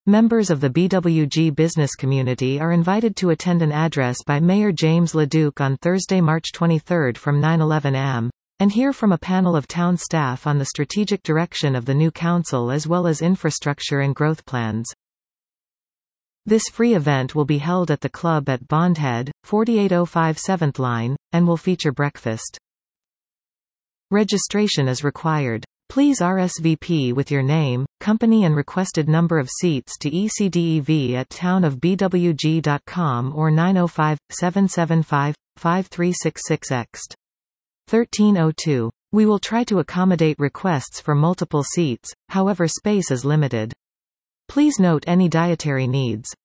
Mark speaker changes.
Speaker 1: Members of the BWG business community are invited to attend an address by Mayor James LeDuc on Thursday, March 23 from 9:11 am, and hear from a panel of town staff on the strategic direction of the new council as well as infrastructure and growth plans. This free event will be held at the club at Bondhead, 4805 7th Line, and will feature breakfast. Registration is required. Please RSVP with your name, company and requested number of seats to ecdev@townofbwg.com or 905-775-5366 1302. We will try to accommodate requests for multiple seats, however space is limited. Please note any dietary needs.